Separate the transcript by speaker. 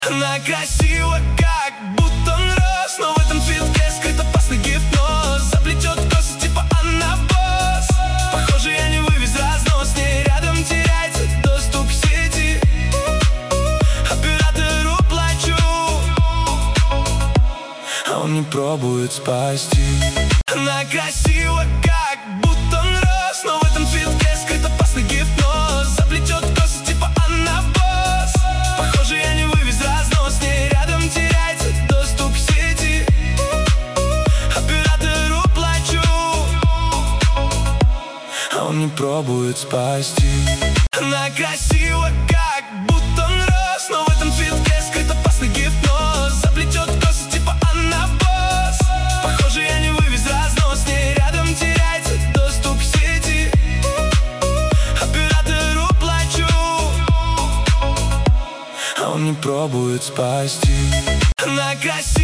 Speaker 1: Она красива, как будто он рос, но в этом цветке скрыт опасный гипноз. Заплетет косы, типа она босс. Похоже, я не вывез разнос, с ней рядом теряется доступ к сети. Оператору плачу, а он не пробует спасти. Она красива, как будто он рос, но в этом цветке скрыт опасный гипноз. Заплетет косы, типа она босс. Похоже, я не вывез разнос, с ней рядом теряется доступ к сети. Оператору плачу, а он не пробует спасти. Она красива, как будто он рос, но в этом цветке скрыт опасный гипноз. Заплетет косы, типа она босс. Похоже, я не вывез разнос, с ней рядом теряется доступ к сети. Оператору плачу, а он не пробует спасти. Она красива.